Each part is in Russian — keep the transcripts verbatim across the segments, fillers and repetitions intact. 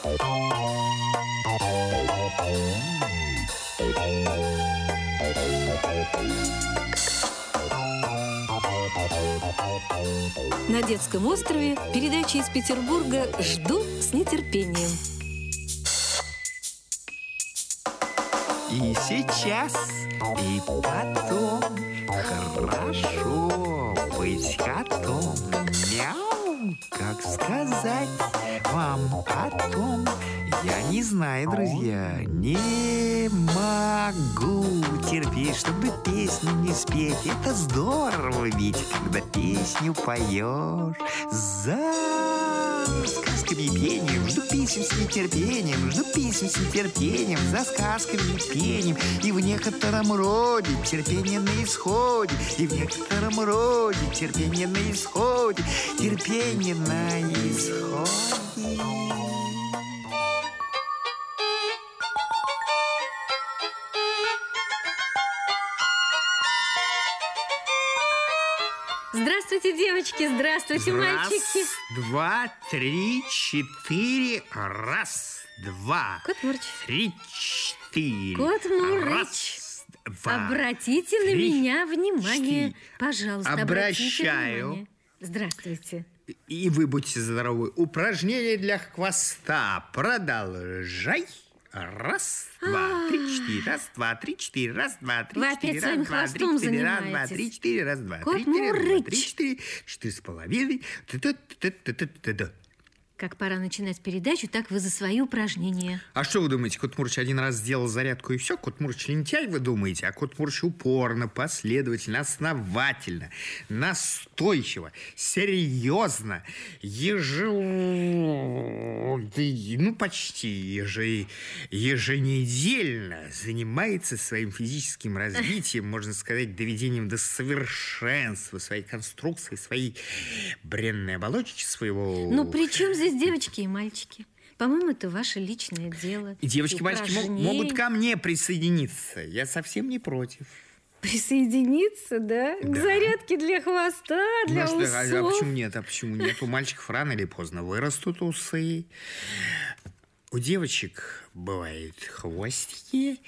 На детском острове передача из Петербурга «Жду с нетерпением». И сейчас, и потом хорошо быть котом. Мяу, как сказать вам о том? Я не знаю, друзья, не могу терпеть, чтобы песню не спеть. Это здорово ведь, когда песню поешь за сказками и пением. Жду песен с нетерпением, жду песен с нетерпением, за сказками и пением. И в некотором роде терпение на исходе, и в некотором роде терпение на исходе, терпение на исходе. Здравствуйте, девочки, здравствуйте, Раз, мальчики. два, три, четыре. Раз, два, Кот Мурыч. три, четыре. Кот Мурыч. Раз, два, Обратите на три, меня внимание. четыре. Пожалуйста, обратите Обращаю. внимание. Здравствуйте. И вы будьте здоровы. Упражнение для хвоста. Продолжай. Раз, два, три, четыре. Раз, два, три, четыре. Раз, два, три, Вы четыре. опять своим Раз, два, три, хвостом четыре. Раз, два, занимаетесь. три, четыре. Раз, два, Кот три, четыре. Раз, два, Мурыч. три, четыре. Четыре с половиной. Ту-ту-ту-ту-ту-ту-ту. Как пора начинать передачу, так вы за свои упражнения. А что вы думаете, Кот Мурыч один раз сделал зарядку и все? Кот Мурыч лентяй, вы думаете? А Кот Мурыч упорно, последовательно, основательно, настойчиво, серьезно, еже... ну, почти еже... еженедельно занимается своим физическим развитием, можно сказать, доведением до совершенства своей конструкции, своей бренной оболочки, своего... Ну, при чем здесь девочки и мальчики? По-моему, это ваше личное дело. И девочки и мальчики мог- могут ко мне присоединиться. Я совсем не против. Присоединиться, да? Да. К зарядке для хвоста, для Может, усов. а, а почему нет? А почему нет? У мальчиков рано или поздно вырастут усы. У девочек бывают хвостики.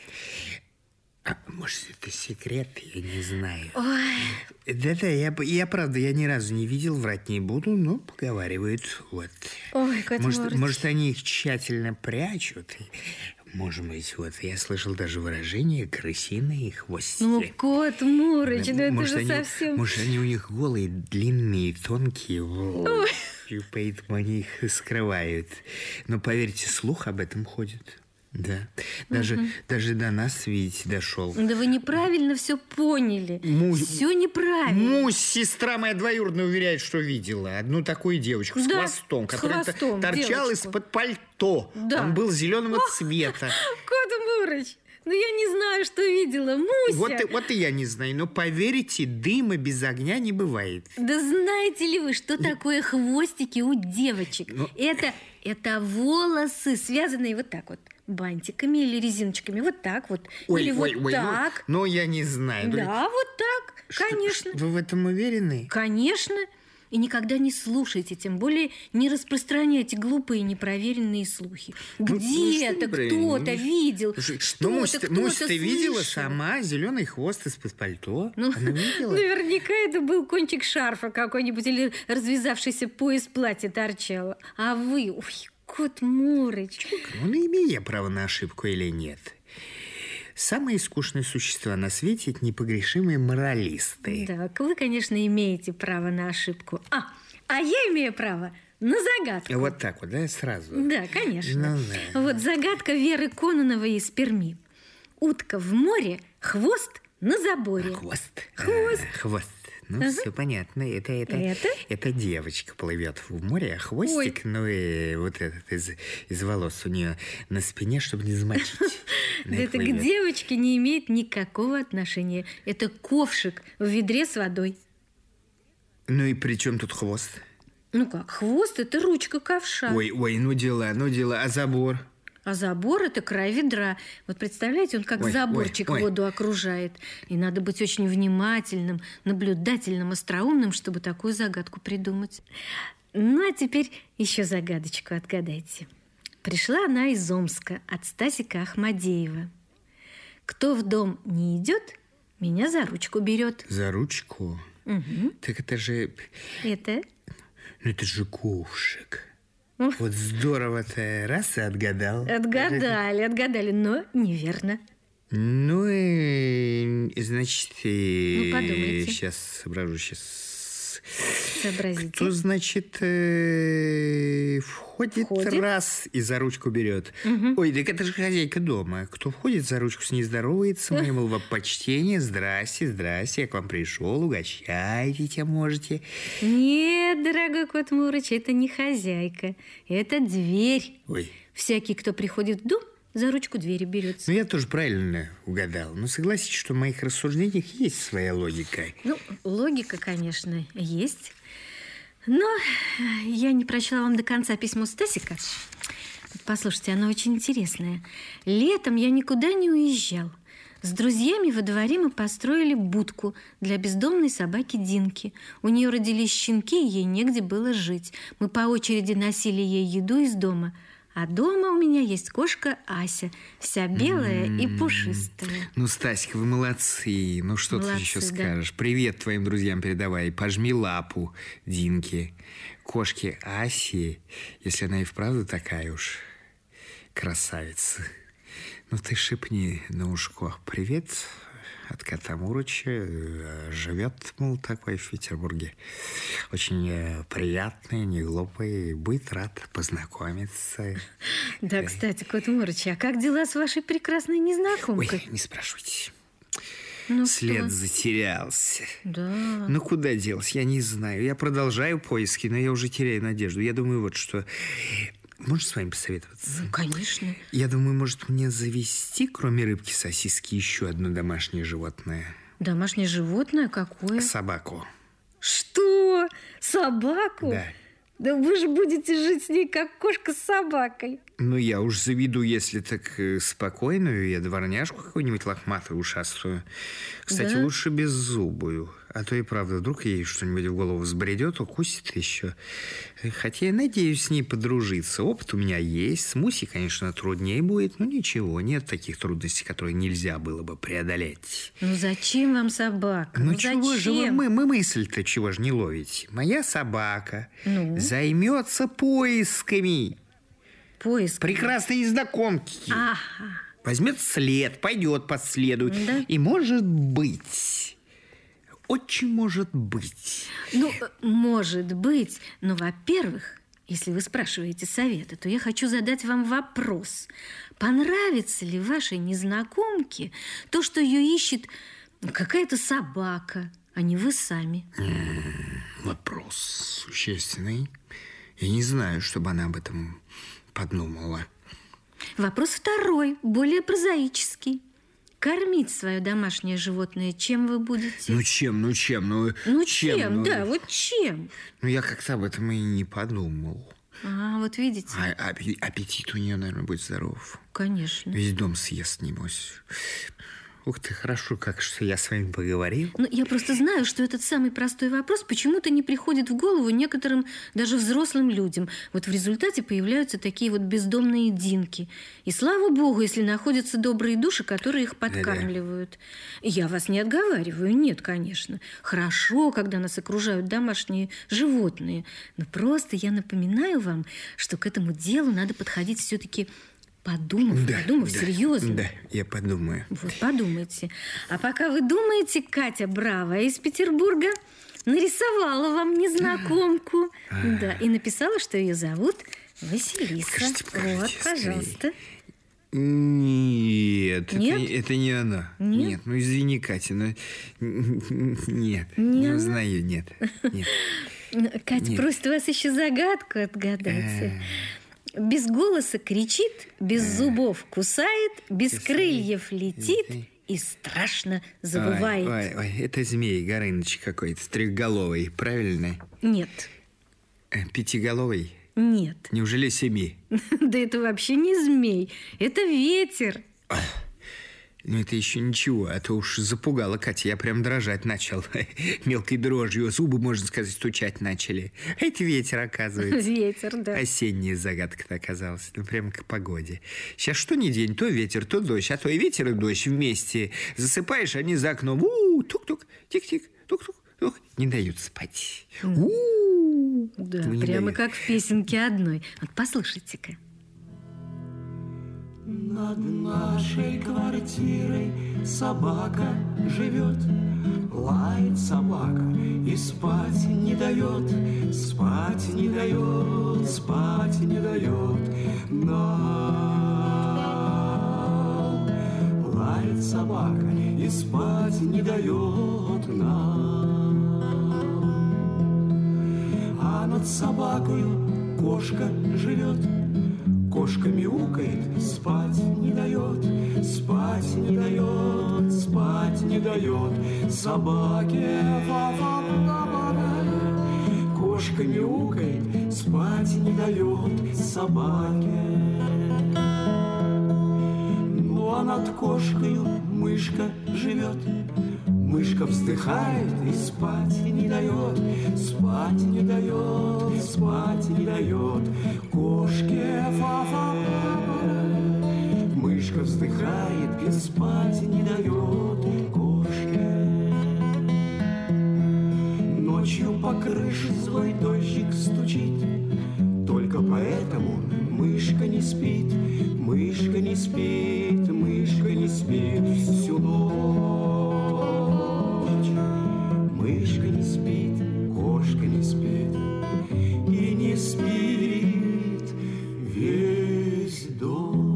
А, может, это секрет? Я не знаю. Ой. Да-да, я, я, правда, я ни разу не видел, врать не буду, но поговаривают. Вот. Ой, Кот может, Мурыч. может, они их тщательно прячут. Может быть, вот я слышал даже выражение «крысиные хвостики». Ну, Кот Мурыч, ну это может, же они, совсем... Может, они у них голые, длинные, тонкие, Ой. и поэтому они их скрывают. Но, поверьте, слух об этом ходит. Да, даже, угу. даже до нас, видите, дошел. Да вы неправильно все поняли. Му... Все неправильно. Мусь, сестра моя двоюродная, уверяет, что видела одну такую девочку с да, хвостом, с которая хвостом, торчала девочку. из-под пальто. Да. Он был зеленого цвета. Кот Мурыч, ну я не знаю, что видела. Муся. Вот и, вот и я не знаю, но поверите, дыма без огня не бывает. Да знаете ли вы, что такое хвостики у девочек? Ну... Это, это волосы, связанные вот так вот. Бантиками или резиночками, вот так вот. Ой, или ой, вот ой, так. Ну, ну, я не знаю. Да, вот так, что, конечно. Что, вы в этом уверены? Конечно. И никогда не слушайте, тем более не распространяйте глупые непроверенные слухи. Где-то ну, кто-то ну, видел, ну, что-то ну, Мусь, кто-то Мусь, ты слышал. видела сама зеленый хвост из-под пальто? Ну, она видела? Наверняка это был кончик шарфа какой-нибудь или развязавшийся пояс платья торчал. А вы, ой, Кот Мурыч. Ну, имею я право на ошибку или нет? Самые скучные существа на свете – это непогрешимые моралисты. Так, вы, конечно, имеете право на ошибку. А, а я имею право на загадку. Вот так вот, да, сразу? Да, конечно. Ну, да. Вот загадка Веры Кононовой из Перми. Утка в море, хвост на заборе. А, хвост. Хвост. А, хвост. Ну, ага. Все понятно. Это, это, это? это девочка плывет в море, а хвостик, Ой. ну, и вот этот из, из волос у нее на спине, чтобы не замочить. Это к девочке не имеет никакого отношения. Это ковшик в ведре с водой. Ну и при чем тут хвост? Ну как, хвост – это ручка ковша. Ой, ой, ну дела, ну дела. А забор? А забор – это край ведра. Вот представляете, он как ой, заборчик ой, ой. воду окружает. И надо быть очень внимательным, наблюдательным, остроумным, чтобы такую загадку придумать. Ну, а теперь еще загадочку отгадайте. Пришла она из Омска от Стасика Ахмадеева. Кто в дом не идет, меня за ручку берет. За ручку? Угу. Так это же... Это? Ну, это же ковшик. Вот здорово-то, раз и отгадал. Отгадали, отгадали, но неверно. Ну, и, значит, и... Ну, подумайте. Сейчас соображу, сейчас... Сообразите. Кто, значит, э, входит, входит раз и за ручку берет. Угу. Ой, так это же хозяйка дома. Кто входит за ручку, с ней здоровается, мое мол, почтение, здрасте, здрасте, я к вам пришел, угощайте, можете. Нет, дорогой кот Мурыч, это не хозяйка, это дверь. Ой. Всякий, кто приходит в дом, за ручку двери берется. Ну, я тоже правильно угадал. Но согласитесь, что в моих рассуждениях есть своя логика. Ну, логика, конечно, есть. Но я не прочла вам до конца письмо Стасика. Послушайте, оно очень интересное. Летом я никуда не уезжал. С друзьями во дворе мы построили будку для бездомной собаки Динки. У нее родились щенки, и ей негде было жить. Мы по очереди носили ей еду из дома. А дома у меня есть кошка Ася, вся белая mm-hmm. и пушистая. Ну, Стасик, вы молодцы. Ну, что молодцы, ты еще да. скажешь? Привет твоим друзьям передавай. Пожми лапу Динке, кошке Аси, если она и вправду такая уж красавица. Ну, ты шепни на ушко. Привет от кота Мурыча. Живет, мол, такой в Петербурге. Очень приятный, не глупый. Будет рад познакомиться. Да, кстати, кот Мурыч, а как дела с вашей прекрасной незнакомкой? Ой, не спрашивайте. Ну, след что? Затерялся. Да. Ну, куда делся, я не знаю. Я продолжаю поиски, но я уже теряю надежду. Я думаю, вот что... Можешь с вами посоветоваться? Ну, конечно. Я думаю, может, мне завести, кроме рыбки, сосиски, еще одно домашнее животное? Домашнее животное? Какое? Собаку. Что? Собаку? Да. Да вы же будете жить с ней, как кошка с собакой. Ну, я уж заведу, если так спокойную, я дворняжку какую-нибудь лохматую, ушастую. Кстати, да? Лучше беззубую. А то и правда, вдруг ей что-нибудь в голову взбредет, укусит еще. Хотя я надеюсь с ней подружиться. Опыт у меня есть. С Мусей, конечно, труднее будет, но ничего. Нет таких трудностей, которые нельзя было бы преодолеть. Ну, зачем вам собака? Ну, ну чего зачем? же вы, мы, мы мысль-то чего же не ловите? Моя собака ну? займется поисками. Поиск. Прекрасной незнакомки. Ага. Возьмет след, пойдет по следу. Да? И может быть, очень может быть. Ну, может быть. Но, во-первых, если вы спрашиваете совета, то я хочу задать вам вопрос. Понравится ли вашей незнакомке то, что ее ищет какая-то собака, а не вы сами? М-м, вопрос существенный. Я не знаю, чтобы она об этом... подумала. Вопрос второй, более прозаический. Кормить свое домашнее животное чем вы будете? Ну чем, ну чем, ну... Ну чем, чем, ну, да, вот чем? Ну я как-то об этом и не подумал. А, вот видите. А, аппетит у нее, наверное, будет здоров. Конечно. Весь дом съест, небось. Ух ты, хорошо, как что я с вами поговорил. Ну, я просто знаю, что этот самый простой вопрос почему-то не приходит в голову некоторым даже взрослым людям. Вот в результате появляются такие вот бездомные Динки. И слава богу, если находятся добрые души, которые их подкармливают. Да-да. Я вас не отговариваю, нет, конечно. Хорошо, когда нас окружают домашние животные. Но просто я напоминаю вам, что к этому делу надо подходить все-таки... Подумав, да, подумав да, серьезно. Да, я подумаю. Вот, подумайте. А пока вы думаете, Катя Браво из Петербурга нарисовала вам незнакомку. А-а-а. Да, и написала, что ее зовут Василиса. Покажите, покажите, вот, пожалуйста. Нет, Нет? Это, это не она. Нет? Нет, ну извини, Катя, но нет, не, не узнаю, нет. нет. Катя, нет. Просто вас еще загадку отгадайте. Без голоса кричит, без зубов кусает, без крыльев летит и страшно завывает. Ой, ой, ой, это змей Горыныч какой-то, трехголовый, правильно? Нет. Пятиголовый? Нет. Неужели семи? Да это вообще не змей, это ветер. Ну, это еще ничего, а то уж запугала Катя. Я прям дрожать начал. Мелкой дрожью. Зубы, можно сказать, стучать начали. Это ветер, оказывается. Ветер, да. Осенняя загадка-то оказалась. Ну, прям к погоде. Сейчас что ни день, то ветер, то дождь. А то и ветер, и дождь вместе. Засыпаешь, они за окном. У-у-у, тук-тук, тик-тик, тук-тук. Ух, не дают спать. У-у-у. Да, прямо как в песенке одной. Вот послушайте-ка. Над нашей квартирой собака живет, лает собака и спать не дает, спать не дает, спать не дает нам. Лает собака и спать не дает нам. А над собакою кошка живет, кошка мяукает, спать не дает, спать не дает, спать не дает собаке. Кошка мяукает, спать не дает собаке. Ну а над кошкою мышка живет, мышка вздыхает и спать не дает, спать не дает, спать не дает кошке. Мышка вздыхает и спать не дает кошке. Ночью по крыше злой дождик стучит, только поэтому мышка не спит, мышка не спит, мышка не спит всю ночь. Мышка не спит, кошка не спит и не спит весь дом.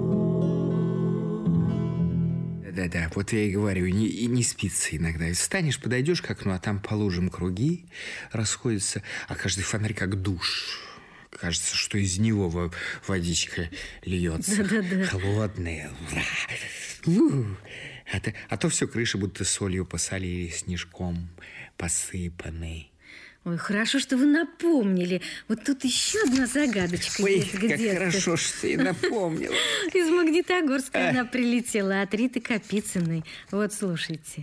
Да-да, вот я и говорю, не, и не спится иногда. Встанешь, подойдешь к окну, а там по лужам круги расходятся, а каждый фонарь как душ. Кажется, что из него водичка льется. Да-да-да. Холодная. А то, а то все крыши будто солью посолили, снежком посыпаны. Ой, хорошо, что вы напомнили. Вот тут еще одна загадочка. Ой, есть как где-то. хорошо, что ты напомнила. Из Магнитогорска она прилетела от Риты Капицыной. Вот, слушайте.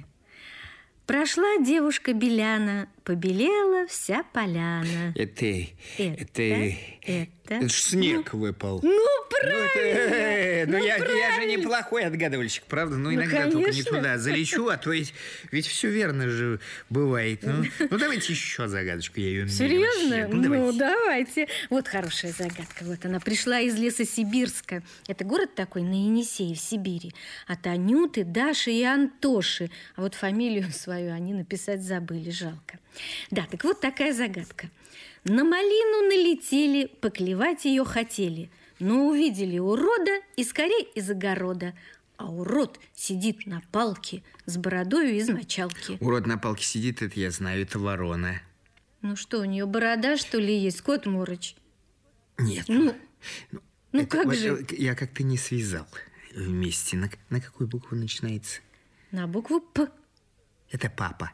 Прошла девушка Беляна, побелела вся поляна. Это, Это, это, это. это ж снег Ну, выпал. Ну, Ну, правильно! это, ну, Ну, я, я же правильно. неплохой отгадывальщик, правда? Ну, иногда конечно. только не туда залечу, а то ведь, ведь все верно же бывает. Ну, ну, давайте еще загадочку, я ее умею Серьезно? вообще. Ну, давайте. давайте. Вот хорошая загадка. Вот она пришла из леса Сибирска. Это город такой на Енисее, в Сибири. От Анюты, Даши и Антоши. А вот фамилию свою они написать забыли, жалко. Да, так вот такая загадка. На малину налетели, поклевать ее хотели, но увидели урода и скорей из огорода. А урод сидит на палке с бородою из мочалки. Урод на палке сидит, это я знаю, это ворона. Ну что, у нее борода, что ли, есть, Кот Мурыч? Нет. Ну, ну, ну это как вот, же? Я как-то не связал вместе. На, на какую букву начинается? На букву П. Это папа.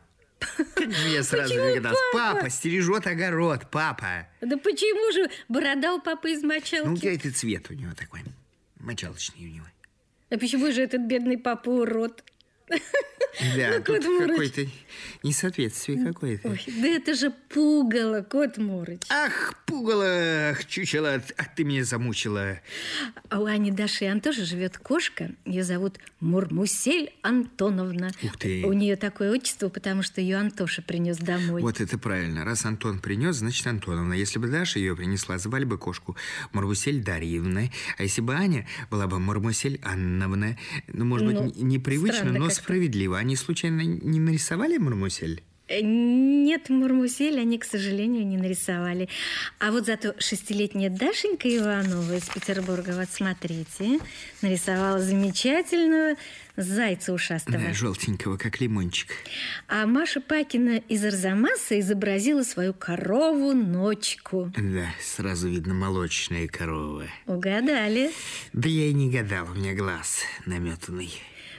Я сразу Почему догадался. папа? Папа стережет огород, папа. Да почему же борода у папы из Ну, мочалки? это цвет у него такой, мочалочный у него. А почему же этот бедный папа урод? Да, Ну, тут Кот Мурыч. какое-то несоответствие какое-то. Ой, да это же пугало, Кот Мурыч. Ах, пугало, ах, чучело, ах, ты меня замучила. А у Ани, Даши и Антоши живет кошка. Ее зовут Мурмусель Антоновна. Ух ты. У нее такое отчество, потому что ее Антоша принес домой. Вот это правильно. Раз Антон принес, значит Антоновна. Если бы Даша ее принесла, звали бы кошку Мармусель Дарьевна. А если бы Аня была бы Мармусель Анновна. Ну, может Ну, быть, непривычно, странно но как-то. справедливо. Они случайно не нарисовали Мармусель? Э, Нет, Мурмусель они, к сожалению, не нарисовали. А вот зато шестилетняя Дашенька Иванова из Петербурга, вот смотрите, нарисовала замечательного зайца ушастого. Да, желтенького, как лимончик. А Маша Пакина из Арзамаса изобразила свою корову-ночку. Да, сразу видно молочная корова. Угадали. Да я и не гадал, у меня глаз наметанный.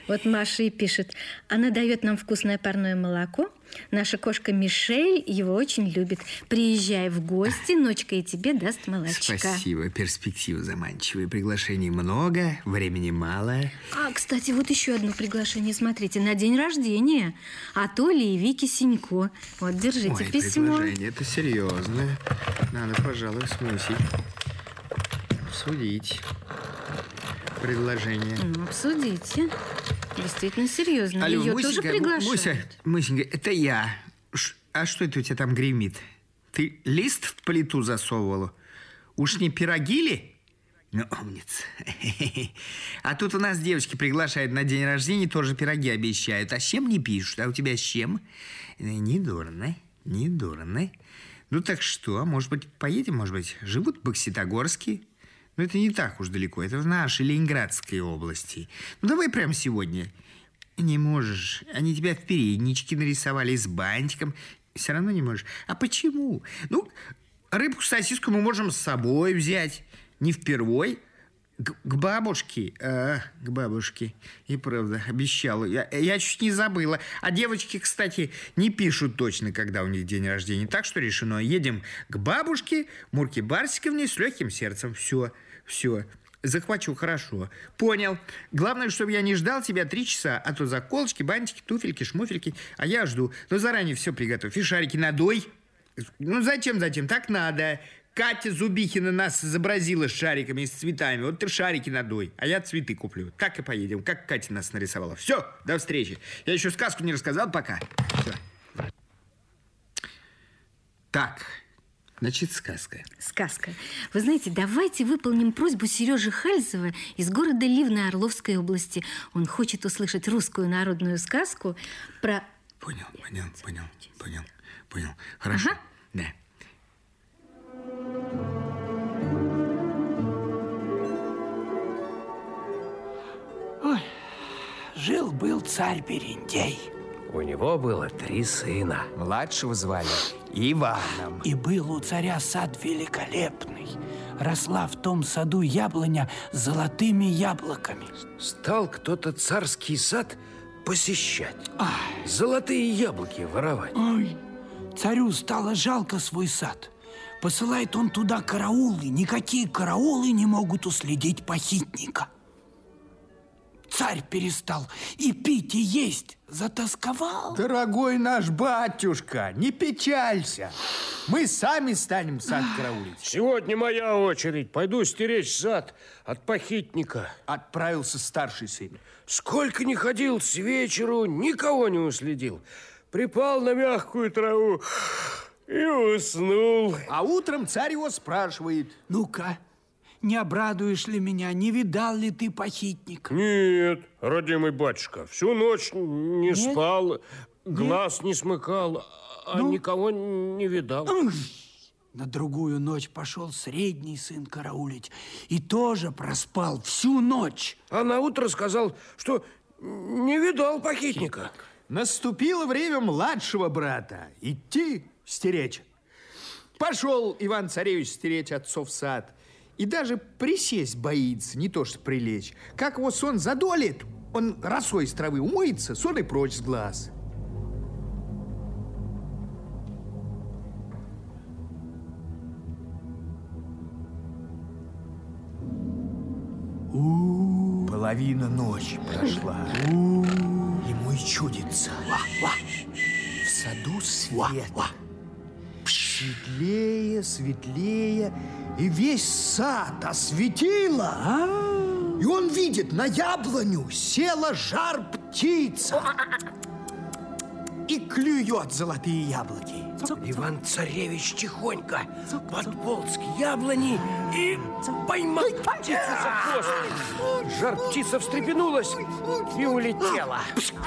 Вот Маша и пишет. Она дает нам вкусное парное молоко. Наша кошка Мишель его очень любит. Приезжай в гости, ночка и тебе даст молочка. Спасибо, перспектива заманчивая. Приглашений много, времени мало. А, кстати, вот еще одно приглашение. Смотрите, на день рождения от Оли и Вики Синько. Вот, держите. Ой, письмо. Предложение, это серьезно. Надо, пожалуй, с Мусей обсудить предложение. Ну, обсудите. Действительно серьезно. Алло, Ее Мусенька, тоже приглашают. Муся, Мусенька, это я. Ш, а что это у тебя там гремит? Ты лист в плиту засовывала? Уж не пироги ли? Ну, умница. А тут у нас девочки приглашают на день рождения, тоже пироги обещают. А с чем не пишут? А у тебя с чем? Не дурно, не дурно. Ну так что, может быть, поедем, может быть? Живут в Бокситогорске. Но это не так уж далеко. Это в нашей Ленинградской области. Ну, давай прямо сегодня. Не можешь. Они тебя в передничке нарисовали с бантиком. Все равно не можешь. А почему? Ну, рыбку-сосиску мы можем с собой взять. Не впервой. К, к бабушке. А, к бабушке. И правда, обещала. Я, я чуть не забыла. А девочки, кстати, не пишут точно, когда у них день рождения. Так что решено. Едем к бабушке, Мурке Барсиковне с легким сердцем. Все, все. Захвачу, хорошо. Понял. Главное, чтобы я не ждал тебя три часа, а то заколочки, бантики, туфельки, шмуфельки. А я жду. Но заранее все приготовь. И шарики надой. Ну, зачем, зачем? Так надо. Катя Зубихина нас изобразила с шариками и с цветами. Вот ты шарики надуй, а я цветы куплю. Так и поедем, как Катя нас нарисовала. Все, до встречи. Я еще сказку не рассказал пока. Все. Так, значит, сказка. Сказка. Вы знаете, давайте выполним просьбу Сережи Хальзева из города Ливны Орловской области. Он хочет услышать русскую народную сказку про... Понял, понял, понял, понял, понял. Хорошо, ага. Да. Ой, жил-был царь Берендей. У него было три сына. Младшего звали Иваном. И был у царя сад великолепный. Росла в том саду яблоня с золотыми яблоками. Стал кто-то царский сад посещать. Ай. Золотые яблоки воровать. Ой, царю стало жалко свой сад. Посылает он туда караулы. Никакие караулы не могут уследить похитника. Царь перестал и пить, и есть. Затасковал. Дорогой наш батюшка, не печалься. Мы сами станем сад караулить. Сегодня моя очередь. Пойду стеречь сад от похитника. Отправился старший сын. Сколько ни ходил с вечеру, никого не уследил. Припал на мягкую траву и уснул. А утром царь его спрашивает: ну-ка, не обрадуешь ли меня, не видал ли ты похитника? Нет, родимый батюшка, всю ночь не Нет? спал, глаз Нет? не смыкал, а ну? никого не видал. На другую ночь пошел средний сын караулить и тоже проспал всю ночь. А на утро сказал, что не видал похитника. Наступило время младшего брата идти стеречь. Пошел Иван-царевич стеречь отцов сад. И даже присесть боится, не то что прилечь. Как его сон задолит, он росой из травы умоется, сон и прочь с глаз. У-у-у. Половина ночи прошла. У-у-у. Ему и чудится. В саду свет. Светлее, светлее, и весь сад осветило. А-а-а. И он видит, на яблоню села жар-птица и клюет золотые яблоки. Иван-царевич тихонько подполз к яблони и поймал птицу за хвост. Жар-птица встрепенулась и улетела.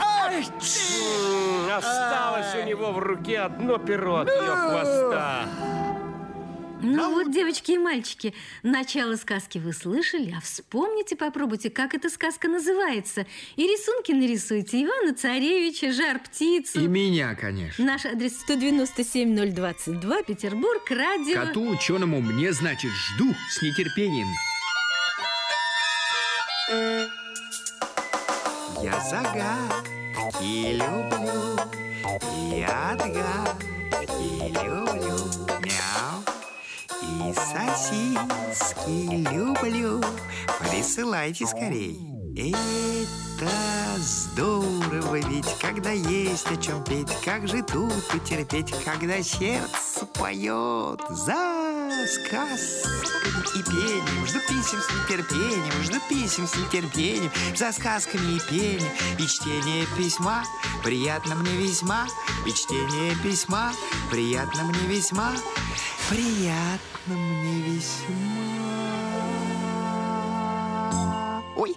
Осталось у него в руке одно перо от ее хвоста. Ну а вот, девочки и мальчики, начало сказки вы слышали, а вспомните, попробуйте, как эта сказка называется. И рисунки нарисуйте. Ивана-царевича, жар-птицу. И меня, конечно. Наш адрес сто девяносто семь ноль двадцать два, Петербург, радио... Коту ученому мне, значит, жду с нетерпением. Я загадки люблю, я отгадки люблю, мяу. И сосиски люблю, присылайте скорей. Это здорово ведь, когда есть о чем петь. Как же тут утерпеть, когда сердце поет за сказками и пением. Жду писем с нетерпением, жду писем с нетерпением, за сказками и пением. И чтение письма приятно мне весьма, и чтение письма приятно мне весьма, приятно мне весьма. Ой!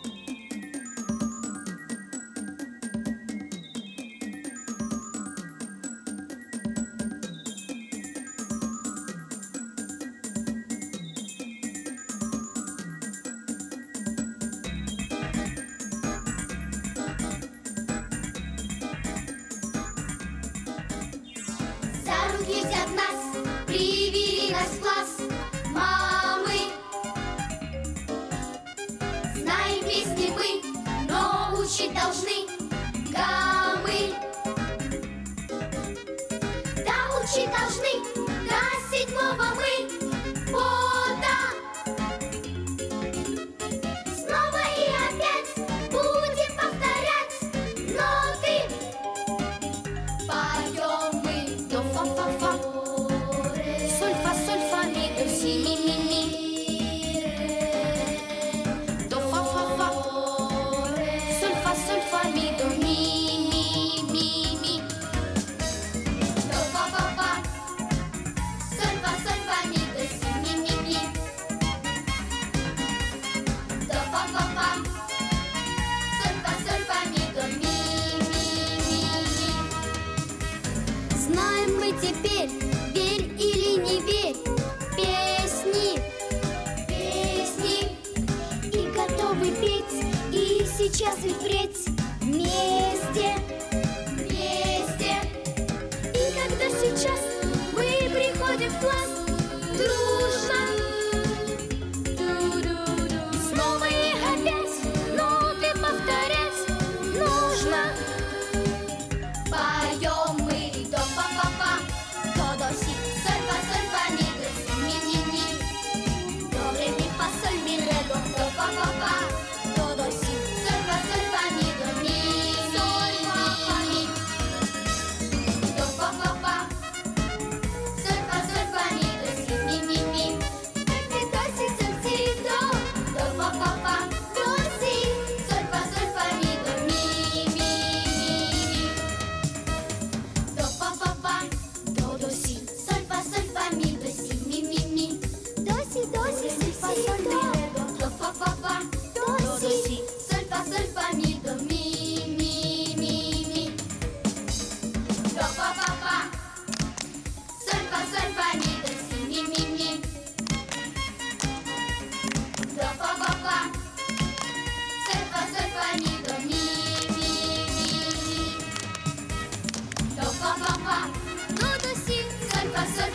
Сейчас и впредь вместе, вместе. И когда сейчас мы приходим в класс дружно, ду-ду-ду, снова и опять ноты повторять нужно. Поем мы до па-па-па, до до си, соль фа соль фа ми до си ми ми ми, до ре ми фа соль ми ре до до па-па-па, до до си. До, па, па, па, до, до, си, соль, фа, соль.